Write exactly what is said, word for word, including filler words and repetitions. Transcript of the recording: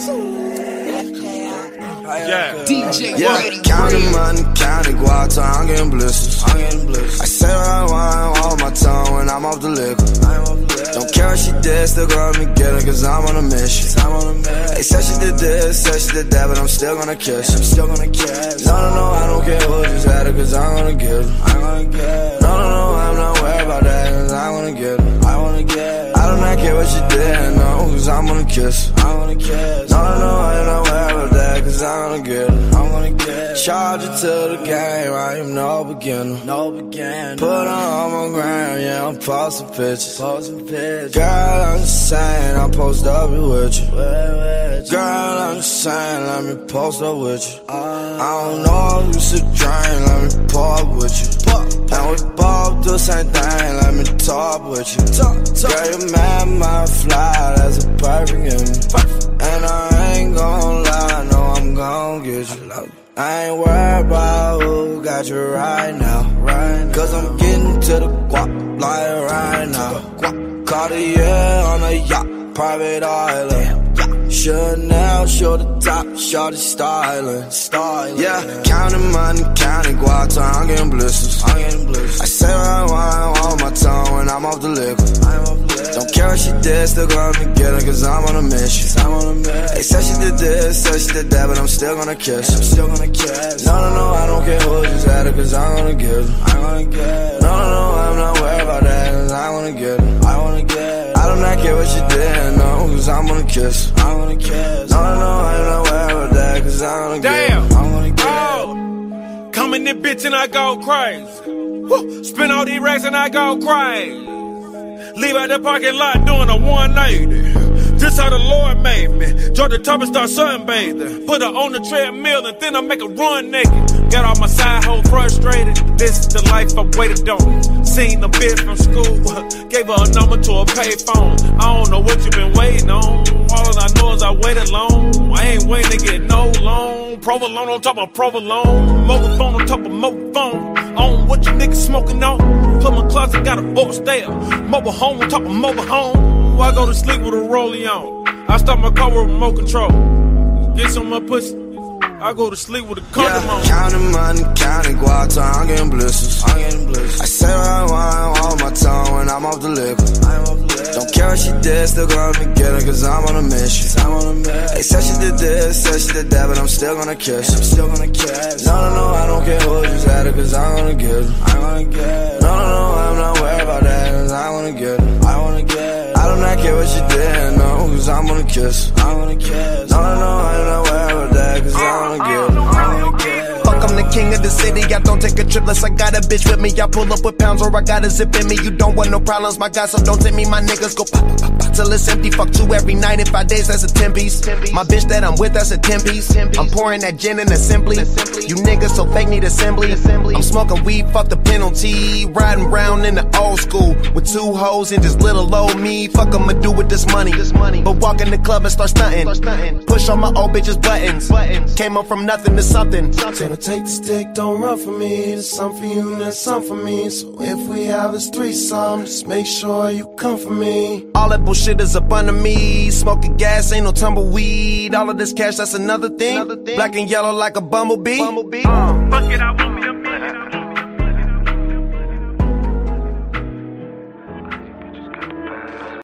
Yeah. D J yeah. Counting money, counting guata, I'm getting blisters. I'm getting blisters. I say what I want, hold my tongue when I'm off the liquor. I'm off the liquor. Don't care what she did, still gonna me get her, cause I'm on a mission. I'm on a mission. They said she did this, said she did that, but I'm still gonna kiss her. I'm still gonna kiss her. No, no, no, I don't care who just had her, cause I'm gonna get her. I'm gonna get her. No, no, no, I'm not worried about that, cause I'm gonna get her. I wanna get her. I do not care what she did, no, cause I'm gonna kiss her. I'm gonna kiss her. No, no, no, I'm not worried about that, cause I'm gonna get her. I'm gonna get her. Charge it to the game, I am no beginner. No beginner. Put her on my gram, yeah, I'm posting pictures. Posting pictures. Girl, I'm just saying, I'll post up with you. Girl, I'm just saying, let me post up with you. I don't know if you should drink, let me pour up with you. And we both do the same thing, let me talk with you. Girl, you mad, my fly, that's a perfect in me. And I ain't gon' lie, no, I'm gon' get you. I ain't worried about who got you right now, right now. Cause I'm getting to the guap like right now. Cartier on a yacht, private island. Chanel, show the top, shorty styling, styling. Yeah, counting money, counting guata, I'm getting blisters. I'm getting blisters. I say what I want, hold my tongue when I'm off the liquor. I'm off the liquor. Don't care what she did, still gonna me get her, cause I'm on a mission. I'm on a mission. They said she did this, said she did that, but I'm still gonna kiss her. I'm still gonna kiss her. No, no, no, I don't care who just had her, cause I'm gonna get her. I'm gonna get her. No, no, no, I'm not worried about that, cause I'm gonna get her. I wanna get her. I do not care what she did, no, cause I'm gonna kiss her. I'm gonna kiss. No, no, no, I'm not worried about that, cause I'm gonna get Damn. it. I'm gonna get oh. Come in this bitch and I go crazy. Woo. Spin all these racks and I go crazy. Leave out the parking lot doing a one eighty. This how the Lord made me. Drop the top and start sunbathing. Put her on the treadmill and then I make her run naked. Got all my side hoe frustrated. This is the life I waited on. Seen the bitch from school. Gave her a number to a payphone. I don't know what you been waiting on. All I know is I waited long. I ain't waiting to get no loan. Provolone on top of provolone. Mobile phone on top of mobile phone. On what you niggas smoking on. Put my closet got a box there. Mobile home on top of mobile home. I go to sleep with a rollie on. I start my car with remote control. Get some of my pussy. I go to sleep with a condom yeah, on. Counting money, counting guata, I'm getting blisters. I'm getting blisters. I say what I want, hold my tongue when I'm off the liquor. I'm off the liquor. Don't care what she did, still gonna me get her, cause I'm on a mission. I'm on a mission. They said she did this, said she did that, but I'm still gonna kiss her. I'm still gonna kiss. No, no, no, I don't care who just had her, cause I'm gonna get her. I'm gonna get her. No, no, no, I'm not worried about that, cause I'm gonna get her. I wanna get her. I do not care what she did, no, cause I'm gonna kiss. I'm gonna kiss. No, no, no, I'm not worried about that, cause I'm gonna get her. I'm gonna get her. Fuck, I'm the king of the city, I don't take a trip unless I got a bitch with me. I pull up with pounds or I got a zip in me. You don't want no problems, my guy, so don't take me. My niggas go pop, pop, pop, pop till it's empty. Fuck two every night in five days, that's a ten piece. My bitch that I'm with, that's a ten piece. I'm pouring that gin in assembly. You niggas so fake need assembly. I'm smoking weed, fuck the penalty. Riding round in the old school with two hoes and just little old me. Fuck I'ma do with this money. But walk in the club and start stunting. Push on my old bitches buttons. Came up from nothing to something. Gonna take the stick, don't run for me. There's some for you and there's some for me. So if we have this threesome, just make sure you come for me. All that bullshit is up under me. Smoking gas, ain't no tumbleweed. All of this cash, that's another thing. Another thing. Black and yellow like a bumblebee. bumblebee. Uh, fuck it, I want